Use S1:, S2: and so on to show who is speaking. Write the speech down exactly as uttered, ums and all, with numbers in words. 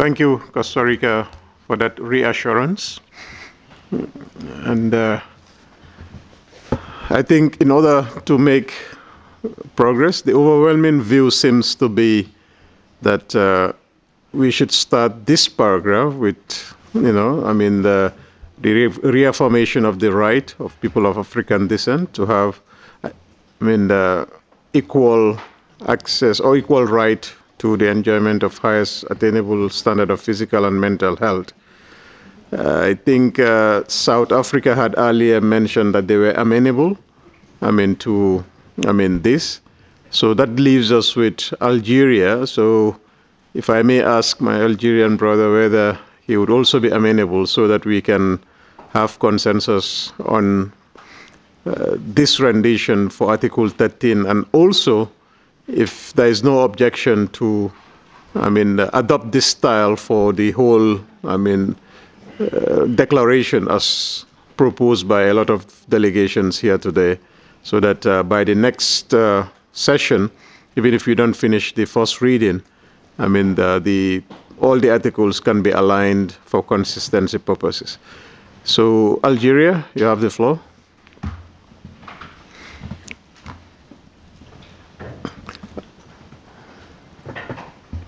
S1: Thank you, Costa Rica, for that reassurance. And uh, I think in order to make progress, the overwhelming view seems to be that uh, we should start this paragraph with, you know, I mean, the, the re reaffirmation of the right of people of African descent to have, I mean, the equal access or equal right to the enjoyment of highest attainable standard of physical and mental health. Uh, I think uh, South Africa had earlier mentioned that they were amenable, I mean, to, I mean, this. So that leaves us with Algeria. So if I may ask my Algerian brother whether he would also be amenable so that we can have consensus on uh, this rendition for Article thirteen, and also if there is no objection to, I mean, adopt this style for the whole, I mean, uh, declaration as proposed by a lot of delegations here today, so that uh, by the next uh, session, even if we don't finish the first reading, I mean, the, the all the articles can be aligned for consistency purposes. So, Algeria, you have the floor.